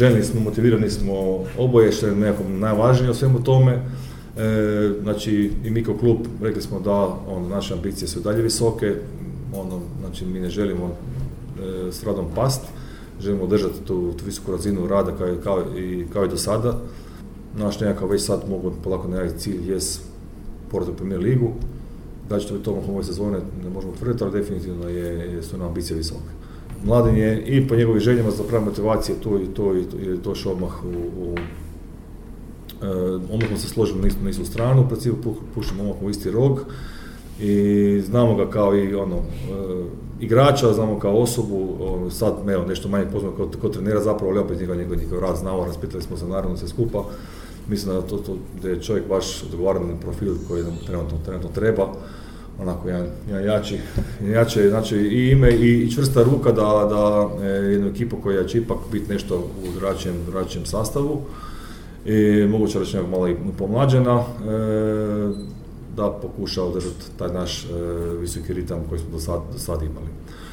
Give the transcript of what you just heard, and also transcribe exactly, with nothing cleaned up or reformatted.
željni smo, motivirani smo, oboje što je nekom najvažnije o svemu tome. E, znači i mi kao klub rekli smo da on, naše ambicije su dalje visoke, ono, znači mi ne želimo e, s radom past, želimo držati tu, tu visoku razinu rada kao, kao, i, kao i do sada. Naš nekakav već sad mogu polako nekakav cilj jest povrat u Premier ligu. Da će to biti tokom ove sezone ne možemo tvrditi, ali definitivno je, je su nam ambicije visoke. Mladen je i po njegovim željama za pravi motivacije tu i to i to još odmah u, u e, odmah smo se složili na istu, na istu stranu, u principu puštamo odmah u isti rog i znamo ga kao i ono, e, igrača, znamo kao osobu, ono, sad evo, nešto manje poznamo kao, kao trenera zapravo, ali opet njegov, njegov, njegov rad znamo, raspitali smo se naravno sve skupa. Mislim da, to, to, da je čovjek baš odgovaran profil koji nam trenutno, trenutno treba. Onako jedan, jedan jači, jače, znači i ime i, i čvrsta ruka da, da e, jednu ekipu koja će ipak biti nešto u drugačijem, drugačijem sastavu i moguće reći nekako malo i pomlađena, e, da pokuša održati taj naš e, visoki ritam koji smo do sad, do sad imali.